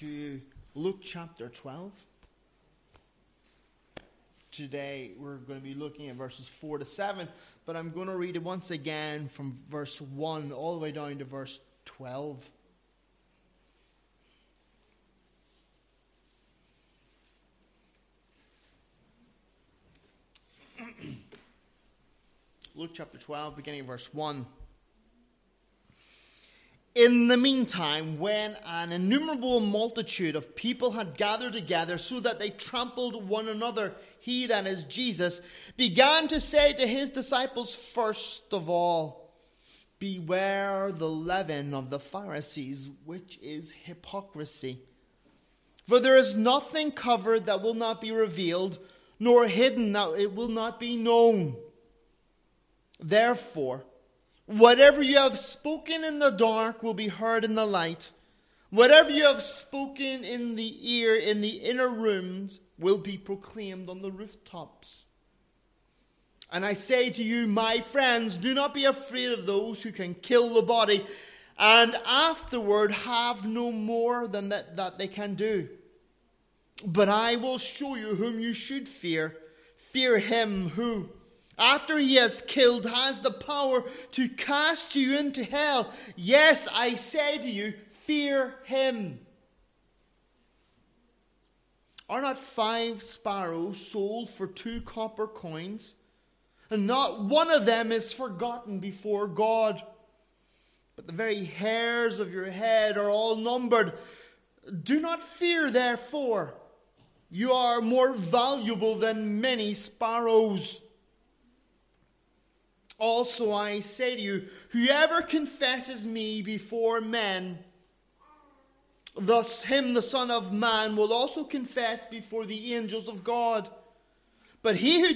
to Luke chapter 12. Today we're going to be looking at verses 4 to 7, but I'm going to read it once again from verse 1 all the way down to verse 12. Luke chapter 12, beginning of verse 1. In the meantime, when an innumerable multitude of people had gathered together so that they trampled one another, he, that is Jesus, began to say to his disciples, first of all, beware the leaven of the Pharisees, which is hypocrisy. For there is nothing covered that will not be revealed, nor hidden that it will not be known. Therefore, whatever you have spoken in the dark will be heard in the light. Whatever you have spoken in the ear in the inner rooms will be proclaimed on the rooftops. And I say to you, my friends, do not be afraid of those who can kill the body, and afterward have no more than that they can do. But I will show you whom you should fear. Fear him who, after he has killed, has the power to cast you into hell. Yes, I say to you, fear him. Are not 5 sparrows sold for 2 copper coins? And not one of them is forgotten before God. But the very hairs of your head are all numbered. Do not fear, therefore. You are more valuable than many sparrows. Also I say to you, whoever confesses me before men, thus him the Son of Man will also confess before the angels of God. But he who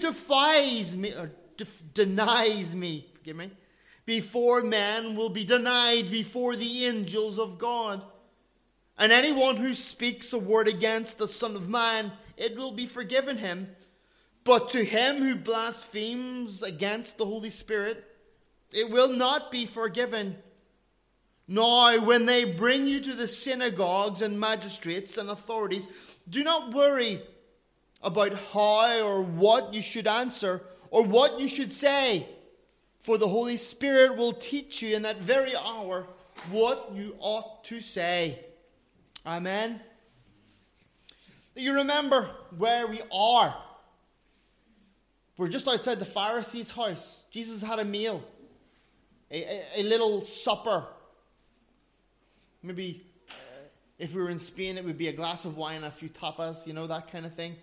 denies me, before men will be denied before the angels of God. And anyone who speaks a word against the Son of Man, it will be forgiven him. But to him who blasphemes against the Holy Spirit, it will not be forgiven. Now, when they bring you to the synagogues and magistrates and authorities, do not worry about how or what you should answer or what you should say. For the Holy Spirit will teach you in that very hour what you ought to say. Amen. You remember where we are. We're just outside the Pharisees' house. Jesus had a meal, a little supper. Maybe if we were in Spain, it would be a glass of wine and a few tapas, that kind of thing.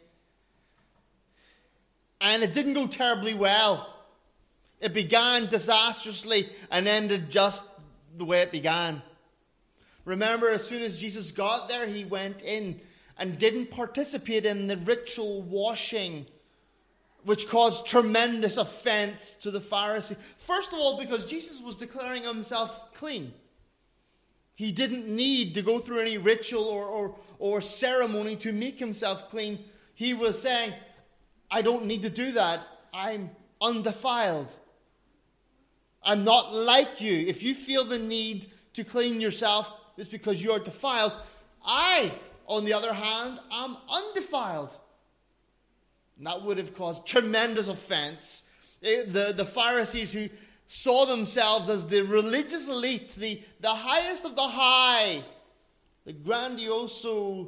And it didn't go terribly well. It began disastrously and ended just the way it began. Remember, as soon as Jesus got there, he went in and didn't participate in the ritual washing, which caused tremendous offense to the Pharisees. First of all, because Jesus was declaring himself clean. He didn't need to go through any ritual or ceremony to make himself clean. He was saying, I don't need to do that. I'm undefiled. I'm not like you. If you feel the need to clean yourself, it's because you're defiled. I, on the other hand, am undefiled. And that would have caused tremendous offense. The Pharisees, who saw themselves as the religious elite, the highest of the high, the grandioso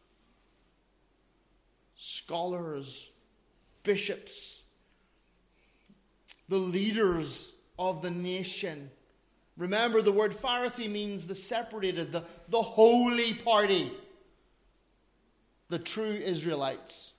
scholars, bishops, the leaders of the nation. Remember, the word Pharisee means the separated, the holy party, the true Israelites.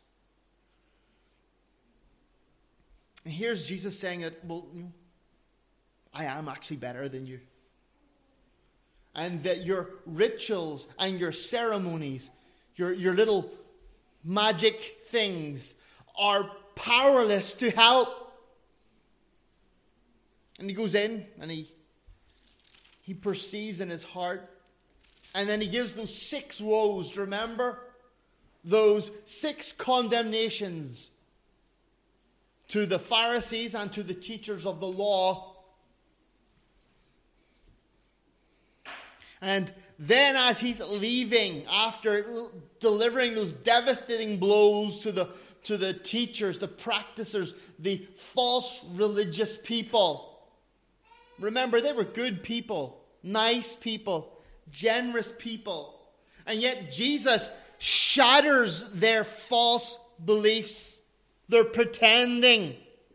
And here's Jesus saying that, I am actually better than you. And that your rituals and your ceremonies, your little magic things are powerless to help. And he goes in and he perceives in his heart. And then he gives those 6 woes. Do you remember? Those 6 condemnations to the Pharisees and to the teachers of the law. And then as he's leaving, after delivering those devastating blows to the teachers, the practicers, the false religious people. Remember, they were good people, nice people, generous people. And yet Jesus shatters their false beliefs. They're pretending.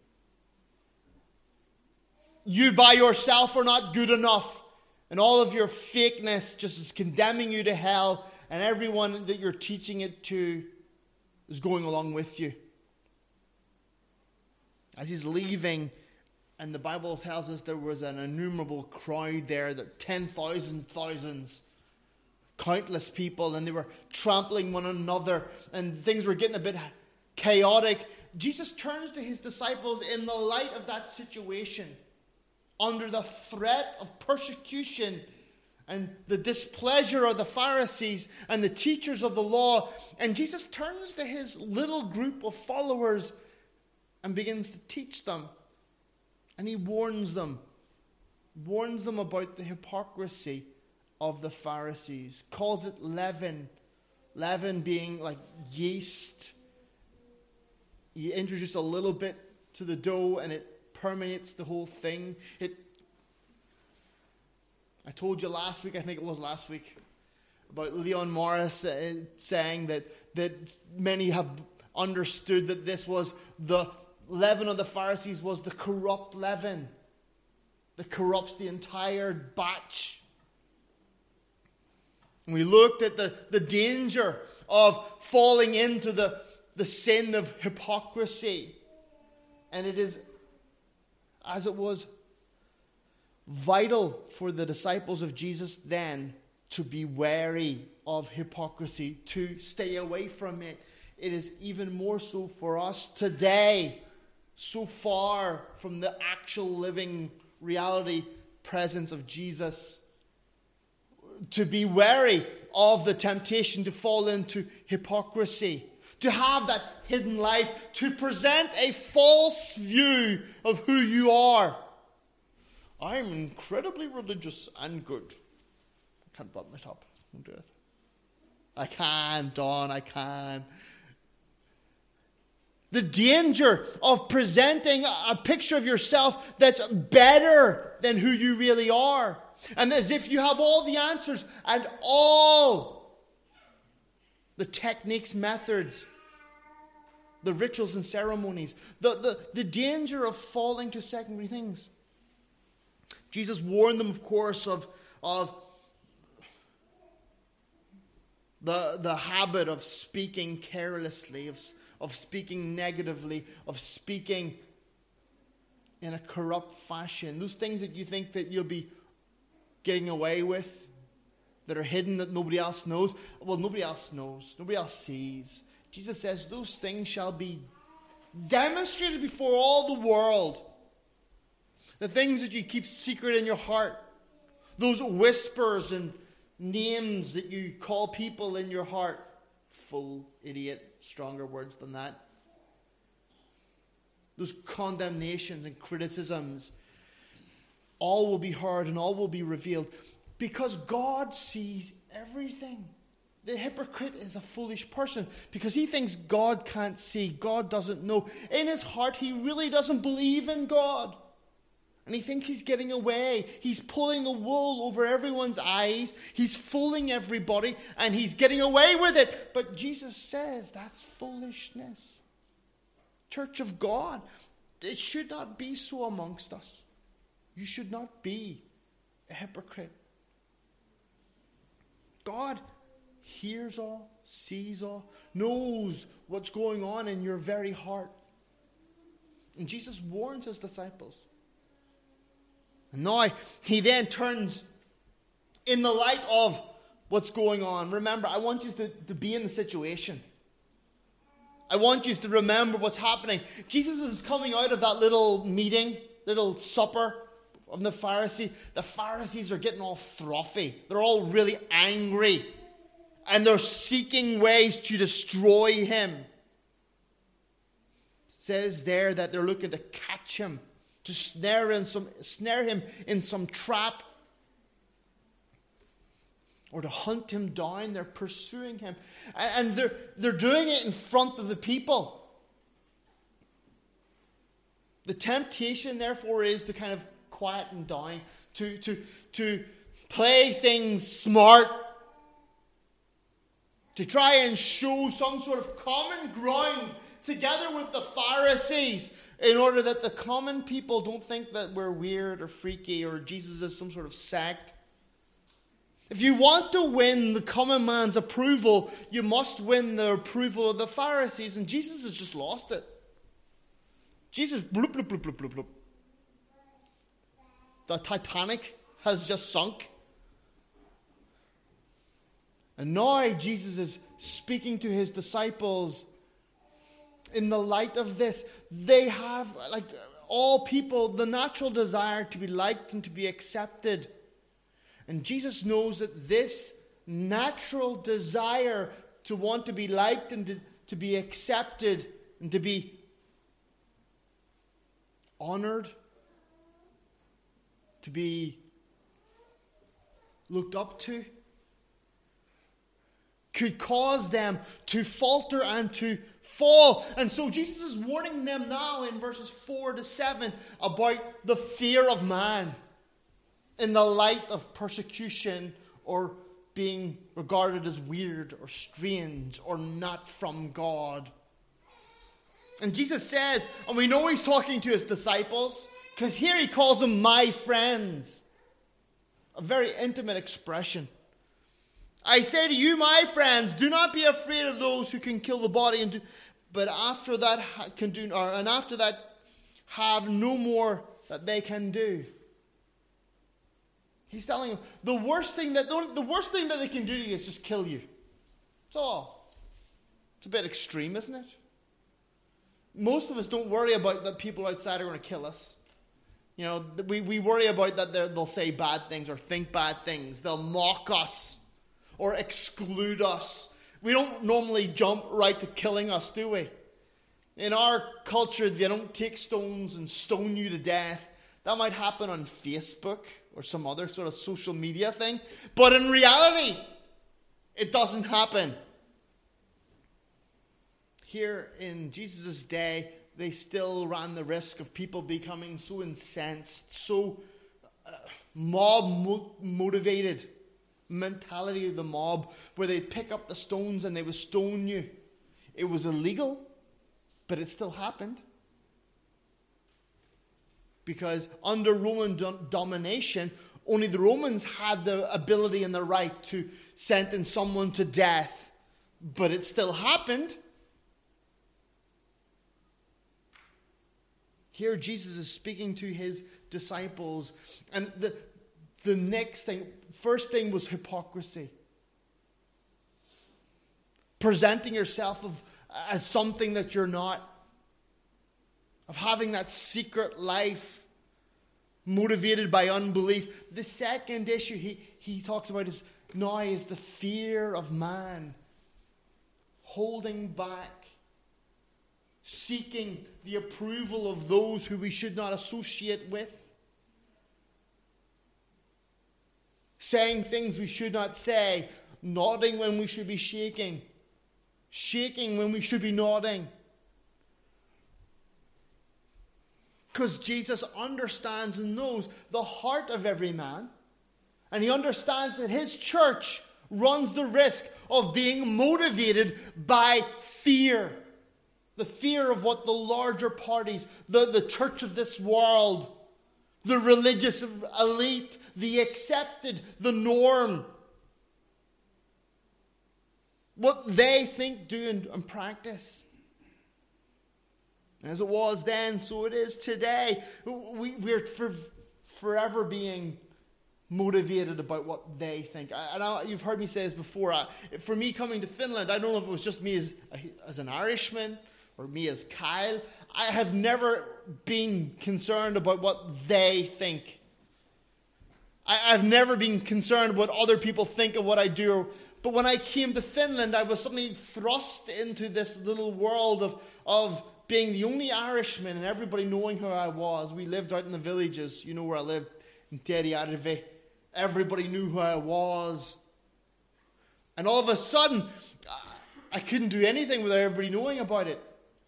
You by yourself are not good enough. And all of your fakeness just is condemning you to hell. And everyone that you're teaching it to is going along with you. As he's leaving, and the Bible tells us there was an innumerable crowd there, that 10,000 thousands, countless people, and they were trampling one another, and things were getting a bit chaotic. Jesus turns to his disciples in the light of that situation, under the threat of persecution and the displeasure of the Pharisees and the teachers of the law. And Jesus turns to his little group of followers and begins to teach them. And he warns them about the hypocrisy of the Pharisees. Calls it leaven. Leaven being like yeast. You introduce a little bit to the dough and it permeates the whole thing. I told you last week, I think it was last week, about Leon Morris saying that many have understood that this was the leaven of the Pharisees was the corrupt leaven that corrupts the entire batch. And we looked at the danger of falling into the sin of hypocrisy. And it is, as it was vital for the disciples of Jesus then to be wary of hypocrisy, to stay away from it. It is even more so for us today, so far from the actual living reality presence of Jesus, to be wary of the temptation to fall into hypocrisy, to have that hidden life, to present a false view of who you are. I'm incredibly religious and good. I can't button it up. Don't do it. I can, Don, I can. The danger of presenting a picture of yourself that's better than who you really are. And as if you have all the answers and all the techniques, methods, the rituals and ceremonies. The danger of falling to secondary things. Jesus warned them, of course, of the habit of speaking carelessly, of speaking negatively, of speaking in a corrupt fashion. Those things that you think that you'll be getting away with, that are hidden, that nobody else knows. Well, nobody else knows. Nobody else sees. Jesus says those things shall be demonstrated before all the world. The things that you keep secret in your heart. Those whispers and names that you call people in your heart. Fool, idiot, stronger words than that. Those condemnations and criticisms. All will be heard and all will be revealed. Because God sees everything. The hypocrite is a foolish person because he thinks God can't see. God doesn't know. In his heart, he really doesn't believe in God. And he thinks he's getting away. He's pulling the wool over everyone's eyes. He's fooling everybody and he's getting away with it. But Jesus says that's foolishness. Church of God, it should not be so amongst us. You should not be a hypocrite. God hears all, sees all, knows what's going on in your very heart. And Jesus warns his disciples. And now he then turns in the light of what's going on. Remember, I want you to be in the situation. I want you to remember what's happening. Jesus is coming out of that little meeting, little supper of the Pharisees. The Pharisees are getting all frothy. They're all really angry. And they're seeking ways to destroy him. It says there that they're looking to catch him, to snare him in some trap. or to hunt him down. They're pursuing him. And they're doing it in front of the people. The temptation, therefore, is to kind of quieten down, to play things smart, to try and show some sort of common ground together with the Pharisees in order that the common people don't think that we're weird or freaky or Jesus is some sort of sect. If you want to win the common man's approval, you must win the approval of the Pharisees, and Jesus has just lost it. Jesus, bloop, bloop, bloop, bloop, bloop, bloop. The Titanic has just sunk. And now Jesus is speaking to his disciples in the light of this. They have, like all people, the natural desire to be liked and to be accepted. And Jesus knows that this natural desire to want to be liked and to be accepted and to be honored, to be looked up to, could cause them to falter and to fall. And so Jesus is warning them now in verses 4 to 7 about the fear of man in the light of persecution or being regarded as weird or strange or not from God. And Jesus says, and we know he's talking to his disciples, because here he calls them my friends. A very intimate expression. I say to you, my friends, do not be afraid of those who can kill the body, but after that have no more that they can do. He's telling them the worst thing that they can do to you is just kill you. That's all. It's a bit extreme, isn't it? Most of us don't worry about that people outside are going to kill us. You know, we worry about that they'll say bad things or think bad things. They'll mock us or exclude us. We don't normally jump right to killing us, do we? In our culture, they don't take stones and stone you to death. That might happen on Facebook or some other sort of social media thing. But in reality, it doesn't happen. Here in Jesus' day, they still ran the risk of people becoming so incensed, so mob-motivated. Mentality of the mob, where they'd pick up the stones and they would stone you. It was illegal, but it still happened. Because under Roman domination, only the Romans had the ability and the right to sentence someone to death. But it still happened. Here Jesus is speaking to his disciples. And the next thing, first thing was hypocrisy. Presenting yourself as something that you're not. Of having that secret life motivated by unbelief. The second issue he talks about is the fear of man. Holding back. Seeking the approval of those who we should not associate with. Saying things we should not say. Nodding when we should be shaking. Shaking when we should be nodding. Because Jesus understands and knows the heart of every man. And he understands that his church runs the risk of being motivated by fear. The fear of what the larger parties, the church of this world, the religious elite, the accepted, the norm, what they think, do, and practice. As it was then, so it is today. We're forever being motivated about what they think. You've heard me say this before. For me coming to Finland, I don't know if it was just me as an Irishman or me as Kyle. I have never been concerned about what they think. I've never been concerned about what other people think of what I do. But when I came to Finland, I was suddenly thrust into this little world of being the only Irishman and everybody knowing who I was. We lived out in the villages. You know where I lived, in Terjärvi. Everybody knew who I was. And all of a sudden, I couldn't do anything without everybody knowing about it.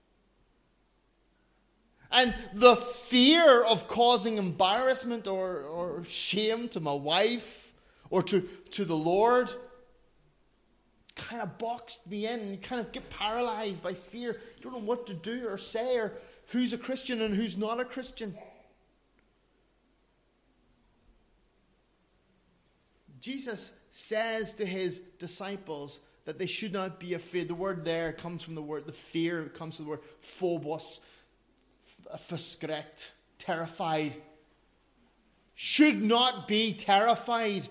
And the fear of causing embarrassment or shame to my wife or to the Lord kind of boxed me in, and you kind of get paralyzed by fear. You don't know what to do or say, or who's a Christian and who's not a Christian. Jesus says to his disciples that they should not be afraid. The word there comes from the fear comes from the word phobos, verschrekt, terrified. Should not be terrified.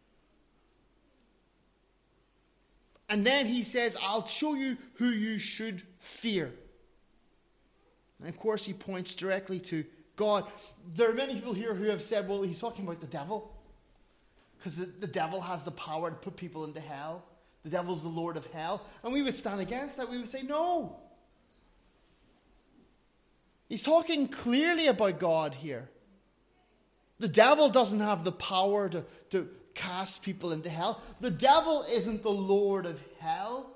And then he says, I'll show you who you should fear. And of course he points directly to God. There are many people here who have said, well, he's talking about the devil. Because the devil has the power to put people into hell. The devil's the Lord of hell. And we would stand against that. We would say, no. He's talking clearly about God here. The devil doesn't have the power to cast people into hell. The devil isn't the Lord of hell.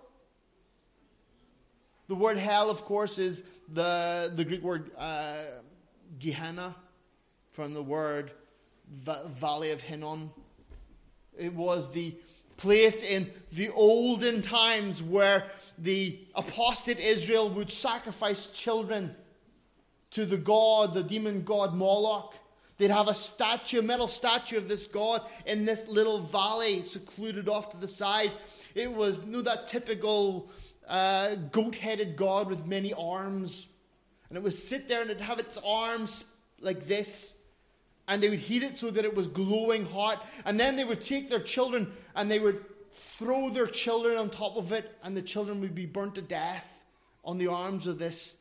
The word hell, of course, is the Greek word Gehenna, from the word Valley of Hinnom. It was the place in the olden times where the apostate Israel would sacrifice children to the demon god Moloch. They'd have a metal statue of this god in this little valley secluded off to the side. It was that typical goat-headed god with many arms. And it would sit there and it'd have its arms like this. And they would heat it so that it was glowing hot. And then they would take their children and they would throw their children on top of it. And the children would be burnt to death on the arms of this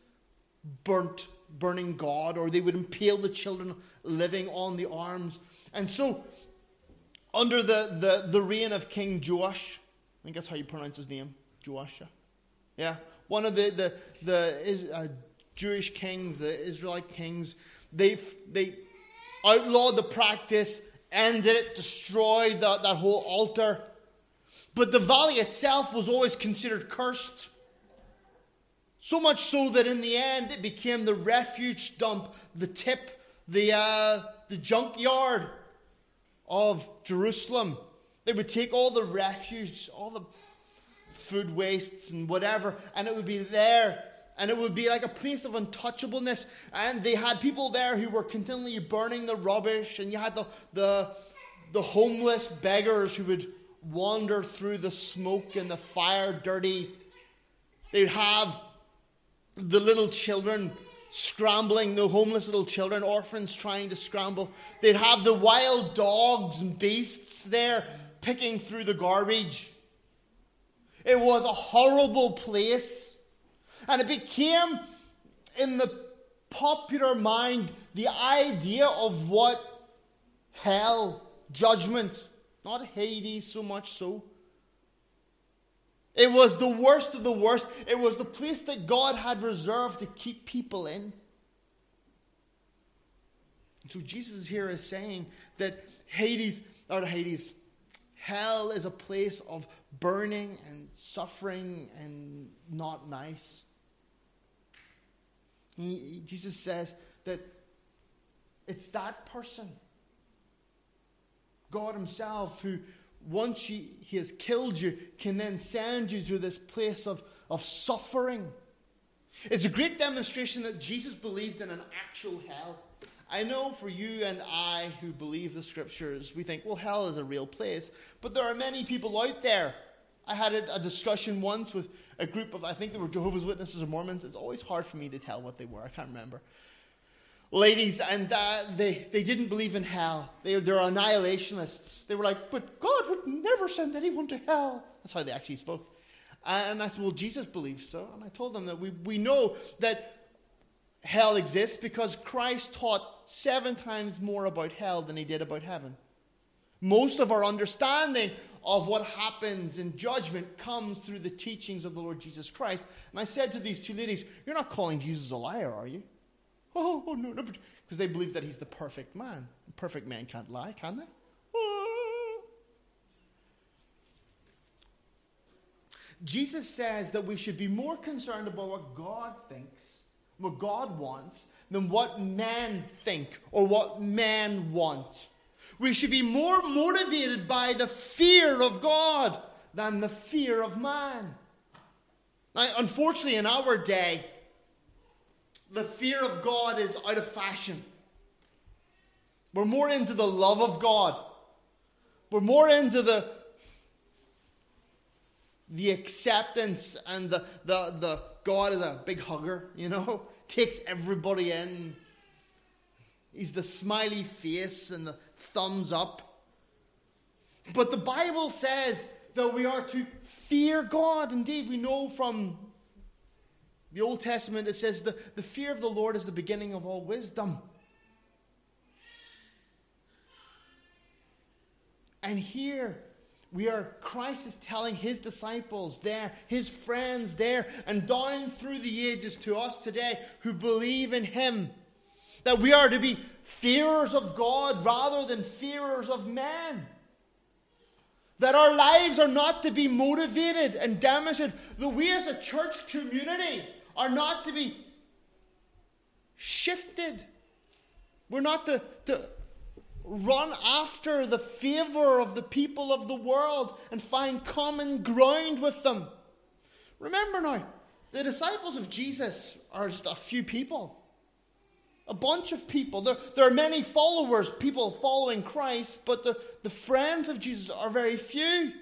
burning god. Or they would impale the children living on the arms. And so, under the reign of King Joash, I think that's how you pronounce his name, Joash. Yeah, one of the Jewish kings, the Israelite kings, they outlawed the practice, ended it, destroyed that whole altar. But the valley itself was always considered cursed. So much so that in the end it became the refuge dump, the tip, the junkyard of Jerusalem. They would take all the refuse, all the food wastes and whatever, and it would be there. And it would be like a place of untouchableness. And they had people there who were continually burning the rubbish. And you had the homeless beggars who would wander through the smoke and the fire dirty. They'd have the little children scrambling, the homeless little children, orphans trying to scramble. They'd have the wild dogs and beasts there picking through the garbage. It was a horrible place. And it became, in the popular mind, the idea of what hell, judgment, not Hades so much so. It was the worst of the worst. It was the place that God had reserved to keep people in. And so Jesus here is saying that hell is a place of burning and suffering and not nice. Jesus says that it's that person, God himself, who once he has killed you, can then send you to this place of suffering. It's a great demonstration that Jesus believed in an actual hell. I know for you and I who believe the scriptures, we think, well, hell is a real place. But there are many people out there. I had a discussion once with a group of, I think they were Jehovah's Witnesses or Mormons. It's always hard for me to tell what they were. I can't remember. Ladies, and they didn't believe in hell. They're annihilationists. They were like, but God would never send anyone to hell. That's how they actually spoke. And I said, well, Jesus believes so. And I told them that we know that hell exists because Christ taught 7 times more about hell than he did about heaven. Most of our understanding of what happens in judgment comes through the teachings of the Lord Jesus Christ. And I said to these 2 ladies, you're not calling Jesus a liar, are you? Oh no, because they believe that he's the perfect man. Perfect men can't lie, can they? Jesus says that we should be more concerned about what God thinks, what God wants, than what men think or what men want. We should be more motivated by the fear of God than the fear of man. Now, unfortunately, in our day, the fear of God is out of fashion. We're more into the love of God. We're more into the acceptance and the God is a big hugger, takes everybody in. He's the smiley face and the thumbs up. But the Bible says that we are to fear God. Indeed, we know from the Old Testament, it says the fear of the Lord is the beginning of all wisdom. And here, Christ is telling his disciples there, his friends there, and down through the ages to us today who believe in him, that we are to be fearers of God rather than fearers of man. That our lives are not to be motivated and demonstrated. That we as a church community are not to be shifted. We're not to run after the favor of the people of the world and find common ground with them. Remember now, the disciples of Jesus are just a few people. A bunch of people. There are many followers, people following Christ, but the friends of Jesus are very few.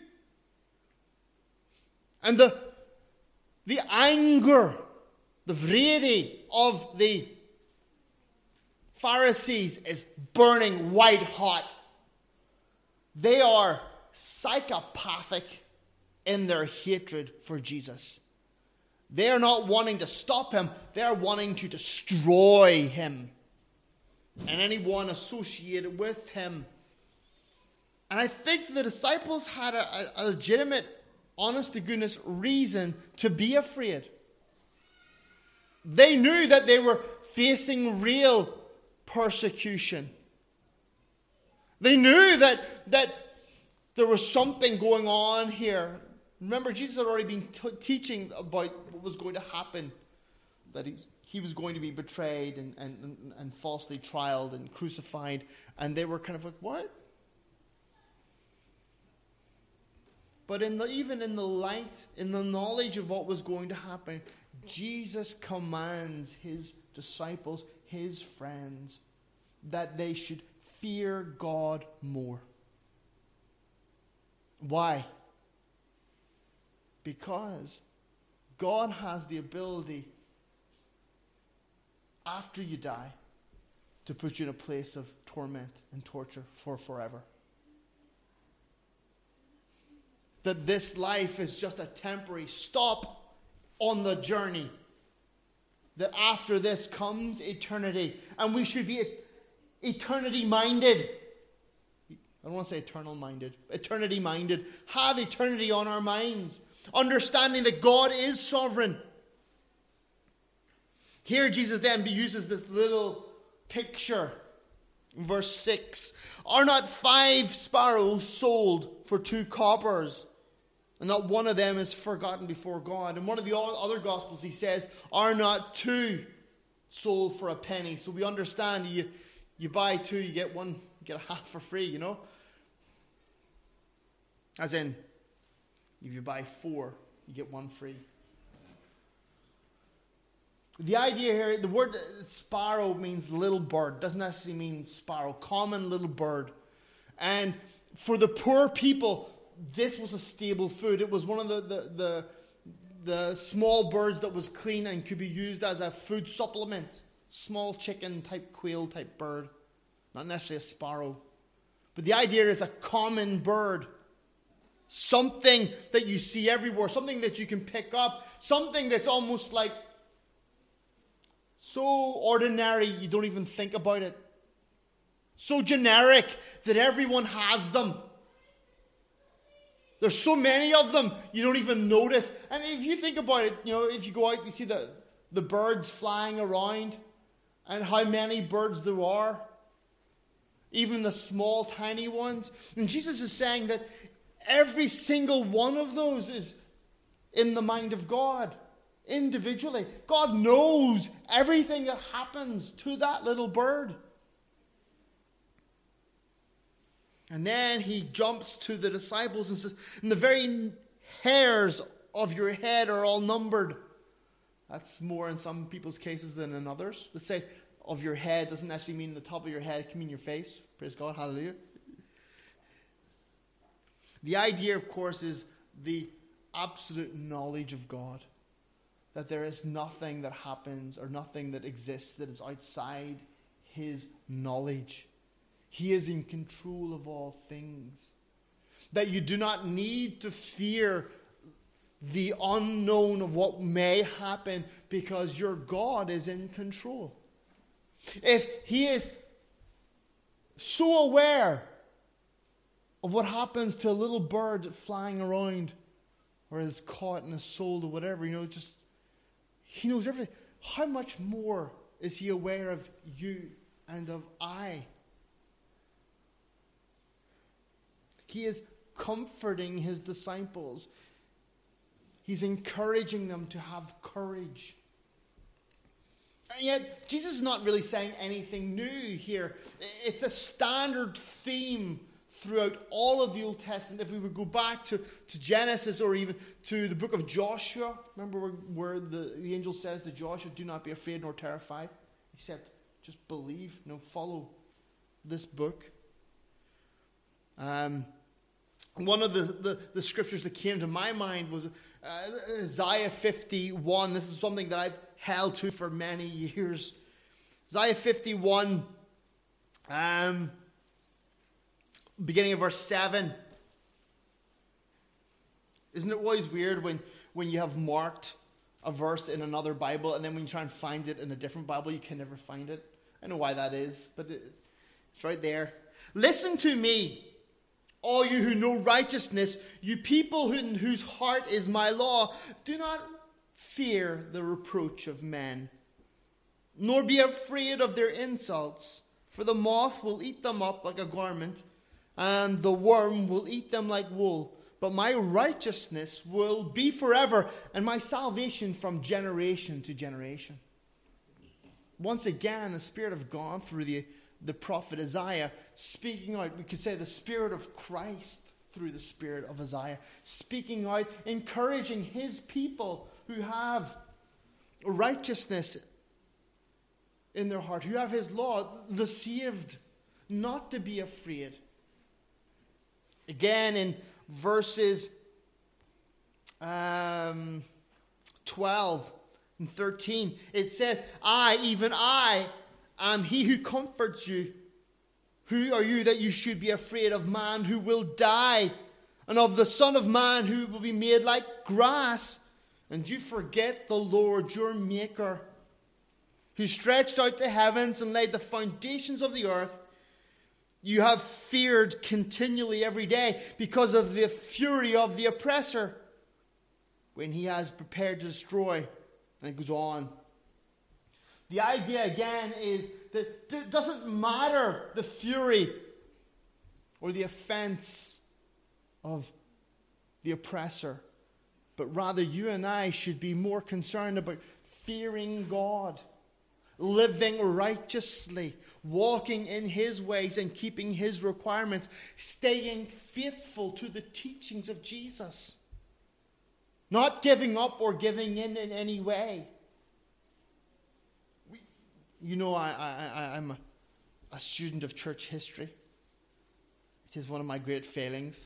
And the anger, the vrede of the Pharisees is burning white hot. They are psychopathic in their hatred for Jesus. They are not wanting to stop him. They are wanting to destroy him and anyone associated with him. And I think the disciples had a legitimate, honest-to-goodness reason to be afraid. They knew that they were facing real persecution. They knew that there was something going on here. Remember, Jesus had already been teaching about what was going to happen, that he was going to be betrayed and falsely trialed and crucified, and they were kind of like, what? But even in the light, in the knowledge of what was going to happen, Jesus commands his disciples, his friends, that they should fear God more. Why? Because God has the ability, after you die, to put you in a place of torment and torture for forever. That this life is just a temporary stop on the journey. That after this comes eternity. And we should be eternity-minded. I don't want to say eternal-minded. Eternity-minded. Have eternity on our minds. Understanding that God is sovereign. Here Jesus then uses this little picture. Verse 6. Are not 5 sparrows sold for 2 coppers? And not one of them is forgotten before God. In one of the other Gospels he says, are not 2 sold for a penny? So we understand you buy 2, you get one, you get a half for free, As in, if you buy 4, you get 1 free. The idea here, the word sparrow means little bird. Doesn't necessarily mean sparrow. Common little bird. And for the poor people, this was a stable food. It was one of the small birds that was clean and could be used as a food supplement. Small chicken type, quail type bird. Not necessarily a sparrow. But the idea is a common bird. Something that you see everywhere. Something that you can pick up. Something that's almost like so ordinary you don't even think about it. So generic that everyone has them. There's so many of them, you don't even notice. And if you think about it, if you go out, you see the birds flying around and how many birds there are. Even the small, tiny ones. And Jesus is saying that every single one of those is in the mind of God, individually. God knows everything that happens to that little bird. And then he jumps to the disciples and says, and the very hairs of your head are all numbered. That's more in some people's cases than in others. Let's say of your head doesn't actually mean the top of your head, it can mean your face. Praise God, hallelujah. The idea, of course, is the absolute knowledge of God. That there is nothing that happens or nothing that exists that is outside his knowledge. He is in control of all things. That you do not need to fear the unknown of what may happen because your God is in control. If he is so aware of what happens to a little bird flying around or is caught in a soul or whatever, just he knows everything. How much more is he aware of you and of I? He is comforting his disciples. He's encouraging them to have courage. And yet, Jesus is not really saying anything new here. It's a standard theme throughout all of the Old Testament. If we would go back to Genesis or even to the book of Joshua, remember where the angel says to Joshua, do not be afraid nor terrified, except just believe, follow this book. One of the scriptures that came to my mind was Isaiah 51. This is something that I've held to for many years. Isaiah 51, beginning of verse 7. Isn't it always weird when you have marked a verse in another Bible and then when you try and find it in a different Bible, you can never find it? I know why that is, but it's right there. Listen to me, all you who know righteousness, you people in whose heart is my law. Do not fear the reproach of men, nor be afraid of their insults, for the moth will eat them up like a garment, and the worm will eat them like wool. But my righteousness will be forever, and my salvation from generation to generation. Once again, the Spirit of God through the prophet Isaiah speaking out. We could say the Spirit of Christ through the Spirit of Isaiah speaking out, encouraging his people who have righteousness in their heart, who have his law, the saved, not to be afraid. Again in verses 12 and 13, it says, I, even I, am he who comforts you. Who are you that you should be afraid of man who will die, and of the Son of Man who will be made like grass? And you forget the Lord your Maker, who stretched out the heavens and laid the foundations of the earth. You have feared continually every day because of the fury of the oppressor, when he has prepared to destroy. And it goes on. The idea again is that it doesn't matter the fury or the offense of the oppressor, but rather you and I should be more concerned about fearing God, living righteously, walking in his ways and keeping his requirements, staying faithful to the teachings of Jesus, not giving up or giving in any way. I'm a student of church history. It is one of my great failings.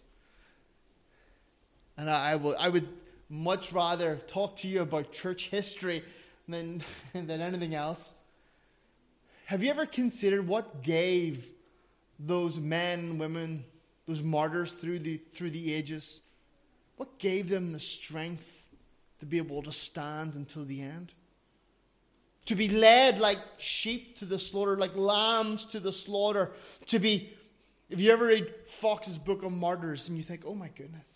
And I would much rather talk to you about church history than anything else. Have you ever considered what gave those men, women, those martyrs through the ages, what gave them the strength to be able to stand until the end? To be led like sheep to the slaughter, like lambs to the slaughter. To be, if you ever read Fox's Book of Martyrs and you think, oh my goodness,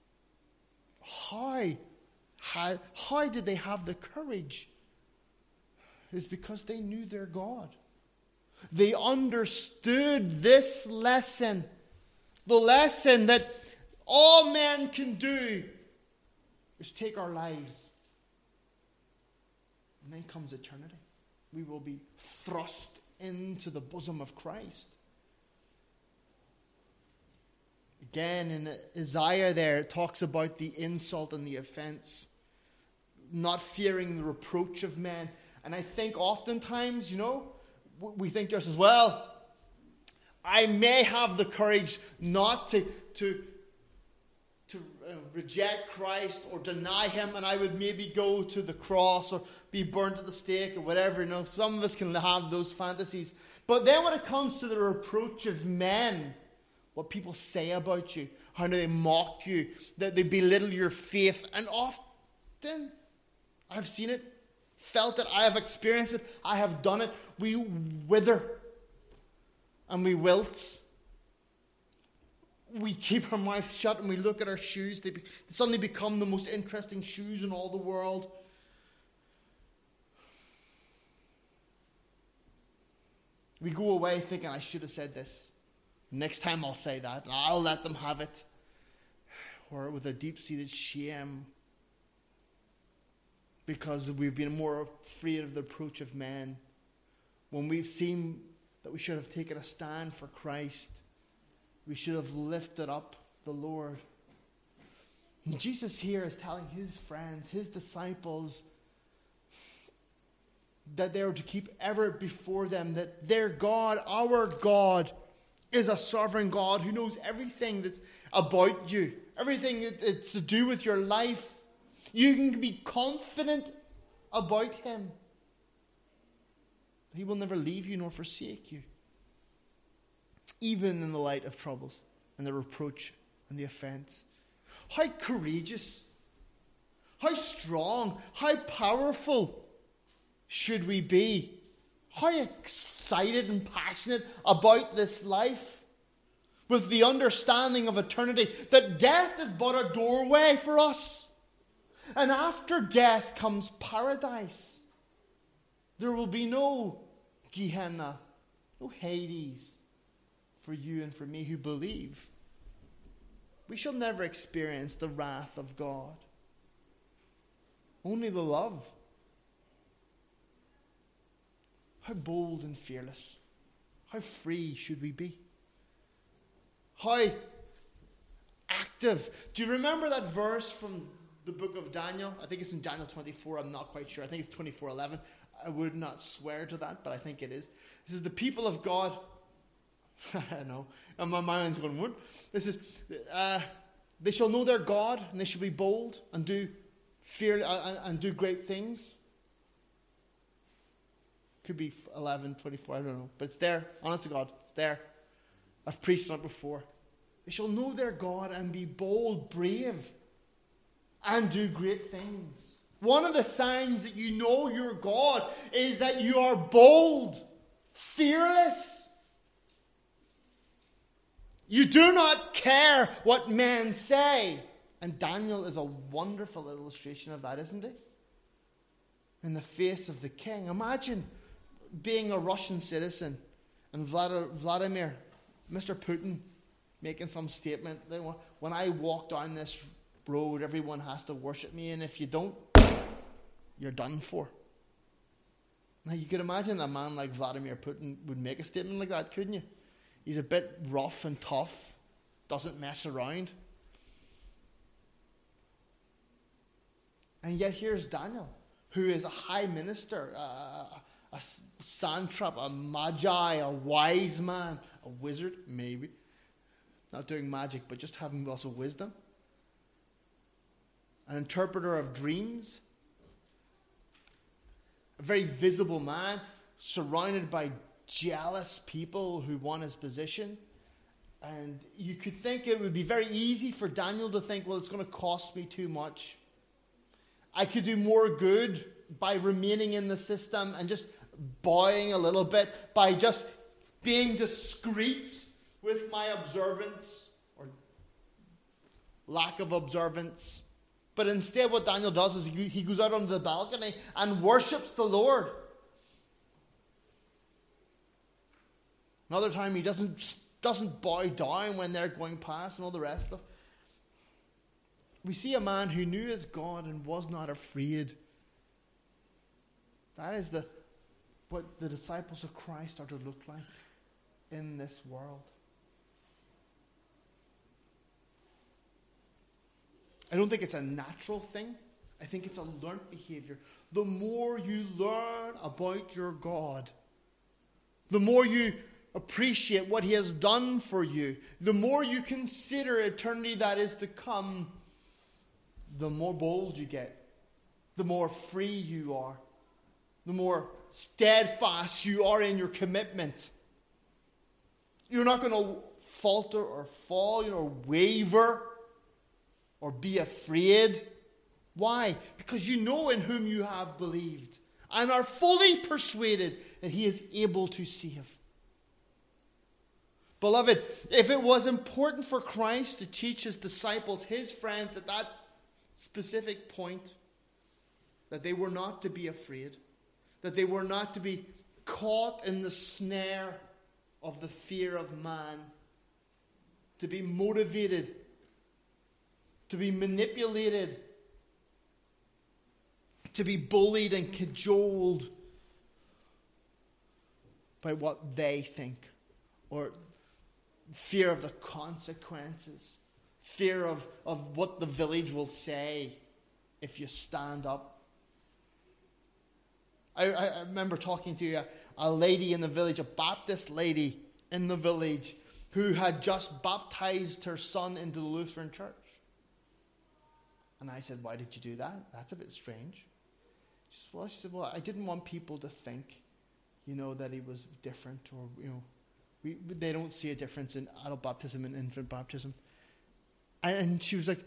how did they have the courage? It's because they knew their God. They understood this lesson. The lesson that all men can do which take our lives. And then comes eternity. We will be thrust into the bosom of Christ. Again, in Isaiah there, it talks about the insult and the offense. Not fearing the reproach of men. And I think oftentimes, we think to ourselves, well, I may have the courage not to reject Christ or deny him, and I would maybe go to the cross or be burnt at the stake or whatever. Some of us can have those fantasies. But then when it comes to the reproach of men, what people say about you, how do they mock you, that they belittle your faith, and often, I've seen it, felt it, I have experienced it, I have done it, we wither and we wilt. We keep our mouth shut and we look at our shoes. They suddenly become the most interesting shoes in all the world. We go away thinking, I should have said this. Next time I'll say that. And I'll let them have it. Or with a deep-seated shame. Because we've been more afraid of the approach of men. When we've seen that we should have taken a stand for Christ, we should have lifted up the Lord. And Jesus here is telling his friends, his disciples, that they are to keep ever before them that their God, our God, is a sovereign God who knows everything that's about you, everything that's to do with your life. You can be confident about him. He will never leave you nor forsake you. Even in the light of troubles and the reproach and the offense. How courageous, how strong, how powerful should we be? How excited and passionate about this life, with the understanding of eternity, that death is but a doorway for us. And after death comes paradise. There will be no Gehenna, no Hades for you and for me who believe. We shall never experience the wrath of God. Only the love. How bold and fearless. How free should we be? How active. Do you remember that verse from the book of Daniel? I think it's in Daniel 24. I'm not quite sure. I think it's 24:11. I would not swear to that, but I think it is. This is the people of God. I know. And my mind's going, what? This is, they shall know their God, and they shall be bold and do great things. Could be 11:24. I don't know, but it's there. Honest to God, it's there. I've preached on it before. They shall know their God and be bold, brave, and do great things. One of the signs that you know your God is that you are bold, fearless. You do not care what men say. And Daniel is a wonderful illustration of that, isn't he? In the face of the king. Imagine being a Russian citizen and Vladimir, Mr. Putin, making some statement. When I walk down this road, everyone has to worship me, and if you don't, you're done for. Now, you could imagine a man like Vladimir Putin would make a statement like that, couldn't you? He's a bit rough and tough, doesn't mess around. And yet here's Daniel, who is a high minister, a satrap, a magi, a wise man, a wizard, maybe. Not doing magic, but just having lots of wisdom. An interpreter of dreams. A very visible man, surrounded by jealous people who want his position. And you could think it would be very easy for Daniel to think, well, it's going to cost me too much. I could do more good by remaining in the system and just bowing a little bit, by just being discreet with my observance or lack of observance. But instead what Daniel does is he goes out onto the balcony and worships the Lord. Another time he doesn't bow down when they're going past and all the rest of it. We see a man who knew his God and was not afraid. That is what the disciples of Christ are to look like in this world. I don't think it's a natural thing. I think it's a learned behavior. The more you learn about your God, the more you appreciate what He has done for you, the more you consider eternity that is to come, the more bold you get, the more free you are, the more steadfast you are in your commitment. You're not going to falter or fall, or waver or be afraid. Why? Because you know in whom you have believed and are fully persuaded that He is able to save. Beloved, if it was important for Christ to teach His disciples, His friends, at that specific point, that they were not to be afraid, that they were not to be caught in the snare of the fear of man, to be motivated, to be manipulated, to be bullied and cajoled by what they think, or fear of the consequences, fear of what the village will say if you stand up. I remember talking to a lady in the village, a Baptist lady in the village, who had just baptized her son into the Lutheran church. And I said, "Why did you do that? That's a bit strange." She said, "Well, I didn't want people to think, that he was different, or, they don't see a difference in adult baptism and infant baptism." And she was like,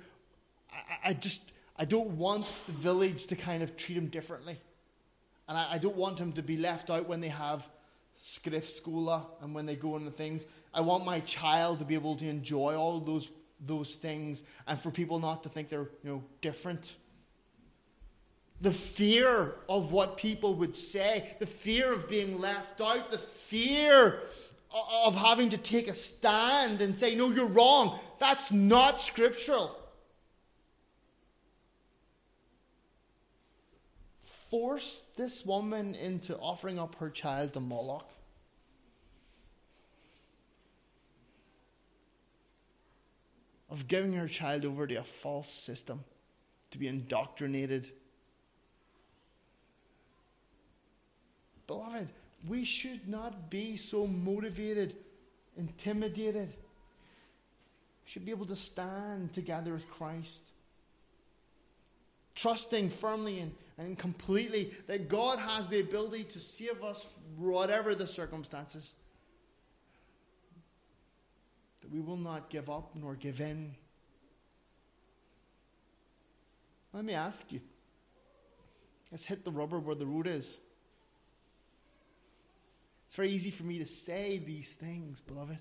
I don't want the village to kind of treat him differently. And I don't want him to be left out when they have skrifskola and when they go into things. I want my child to be able to enjoy all of those things, and for people not to think they're, different. The fear of what people would say, the fear of being left out, the fear of having to take a stand and say, "No, you're wrong. That's not scriptural." Forced this woman into offering up her child to Moloch. Of giving her child over to a false system, to be indoctrinated. Beloved, we should not be so motivated, intimidated. We should be able to stand together with Christ, trusting firmly and completely that God has the ability to save us whatever the circumstances. That we will not give up nor give in. Let me ask you. Let's hit the rubber where the road is. It's very easy for me to say these things, beloved.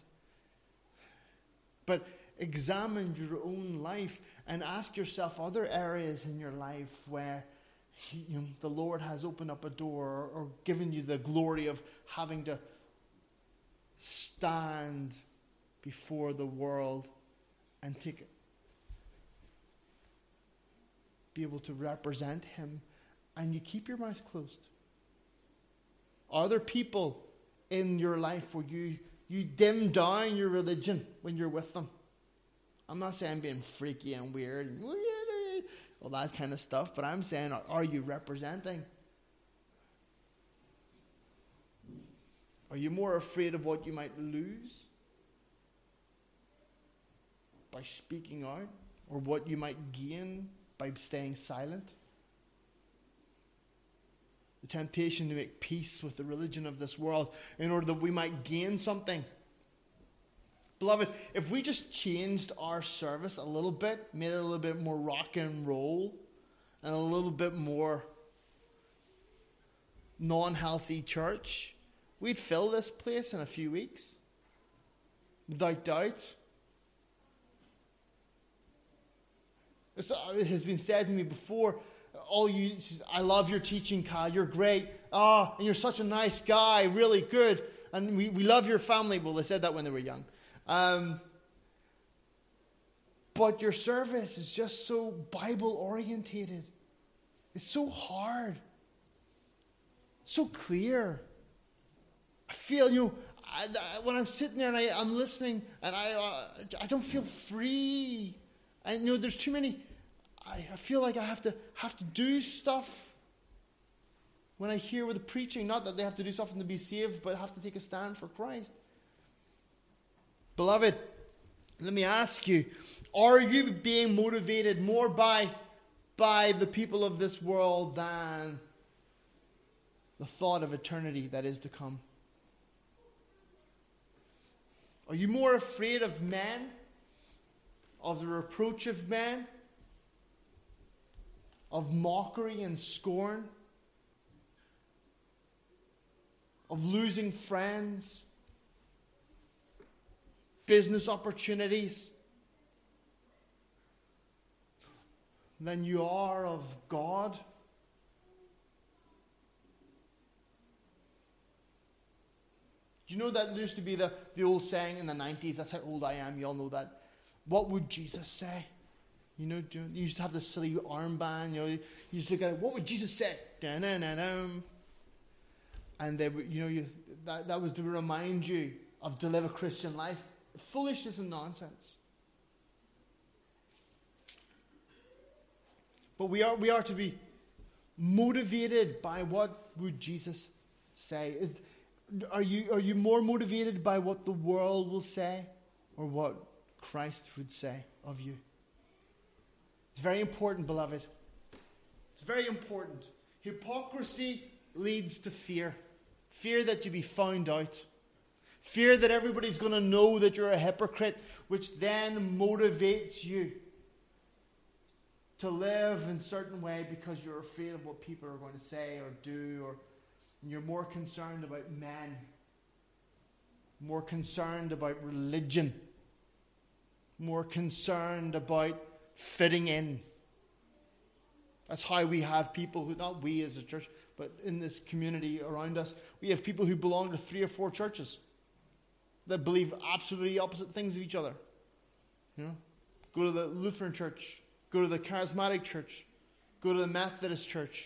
But examine your own life and ask yourself other areas in your life where the Lord has opened up a door or given you the glory of having to stand before the world and be able to represent Him, and you keep your mouth closed. Are there people in your life where you dim down your religion when you're with them? I'm not saying being freaky and weird and all that kind of stuff, but I'm saying, are you representing? Are you more afraid of what you might lose by speaking out, or what you might gain by staying silent? The temptation to make peace with the religion of this world in order that we might gain something. Beloved, if we just changed our service a little bit, made it a little bit more rock and roll, and a little bit more non-healthy church, we'd fill this place in a few weeks. Without doubt. It has been said to me before, I love your teaching, Kyle. You're great. And you're such a nice guy. Really good. And we love your family. Well, they said that when they were young. But your service is just so Bible orientated. It's so hard. So clear. I feel, when I'm sitting there and I'm listening, and I don't feel free. And there's too many. I feel like I have to do stuff when I hear with the preaching. Not that they have to do something to be saved, but have to take a stand for Christ. Beloved, let me ask you: are you being motivated more by the people of this world than the thought of eternity that is to come? Are you more afraid of men, of the reproach of men, of mockery and scorn, of losing friends, business opportunities, than you are of God? Do you know that there used to be the old saying in the 90s? That's how old I am. You all know that. What would Jesus say? You used to have this silly armband. You used to look at it. What would Jesus say? Da-na-na-dum. And they would, that was to remind you to live a Christian life. Foolishness and nonsense. But we are to be motivated by what would Jesus say. Are you more motivated by what the world will say, or what Christ would say of you? It's very important, beloved. It's very important. Hypocrisy leads to fear. Fear that you be found out. Fear that everybody's going to know that you're a hypocrite, which then motivates you to live in a certain way because you're afraid of what people are going to say or do, or you're more concerned about men, more concerned about religion, more concerned about fitting in. That's how we have people who, not we as a church, but in this community around us, we have people who belong to 3 or 4 churches that believe absolutely opposite things of each other. Go to the Lutheran church, go to the Charismatic church, go to the Methodist church.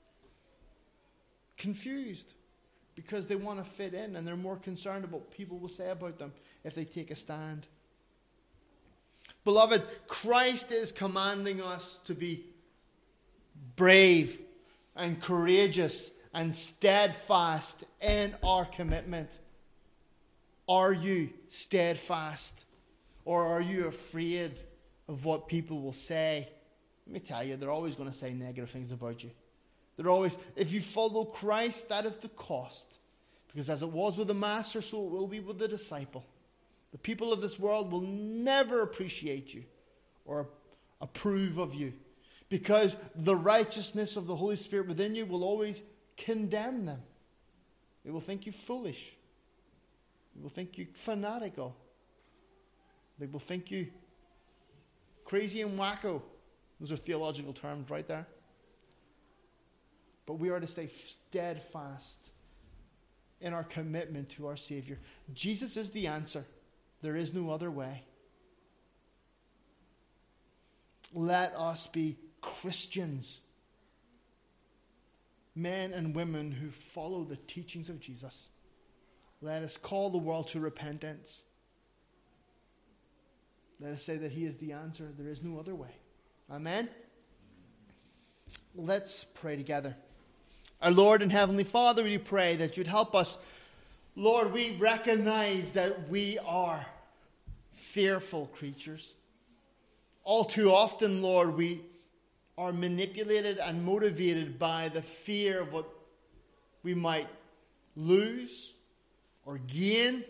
Confused because they want to fit in, and they're more concerned about what people will say about them if they take a stand. Beloved, Christ is commanding us to be brave and courageous and steadfast in our commitment. Are you steadfast, or are you afraid of what people will say? Let me tell you, they're always going to say negative things about you. They're always, if you follow Christ, that is the cost. Because as it was with the master, so it will be with the disciple. The people of this world will never appreciate you or approve of you, because the righteousness of the Holy Spirit within you will always condemn them. They will think you foolish. They will think you fanatical. They will think you crazy and wacko. Those are theological terms right there. But we are to stay steadfast in our commitment to our Savior. Jesus is the answer. There is no other way. Let us be Christians, men and women who follow the teachings of Jesus. Let us call the world to repentance. Let us say that He is the answer. There is no other way. Amen? Let's pray together. Our Lord and Heavenly Father, we pray that You'd help us. Lord, we recognize that we are fearful creatures. All too often, Lord, we are manipulated and motivated by the fear of what we might lose or gain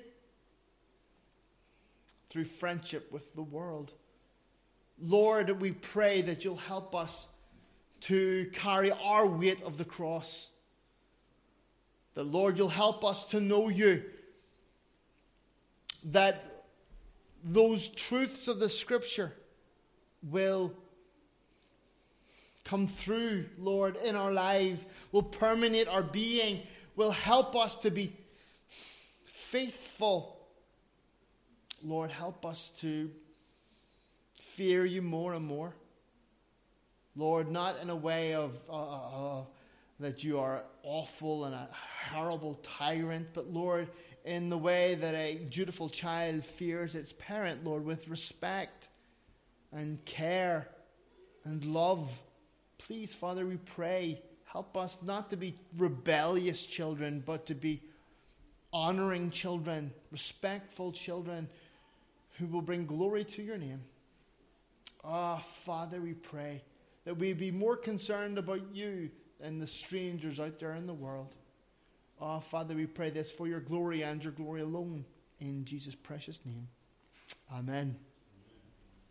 through friendship with the world. Lord, we pray that You'll help us to carry our weight of the cross. That, Lord, You'll help us to know You. That those truths of the Scripture will come through, Lord, in our lives, will permeate our being, will help us to be faithful. Lord, help us to fear you more and more. Lord, not in a way of that you are awful and a horrible tyrant, but Lord, in the way that a dutiful child fears its parent, Lord, with respect and care and love. Please, Father, we pray, help us not to be rebellious children, but to be honoring children, respectful children who will bring glory to your name. Father, we pray that we be more concerned about you than the strangers out there in the world. Father, we pray this for your glory and your glory alone. In Jesus' precious name. Amen.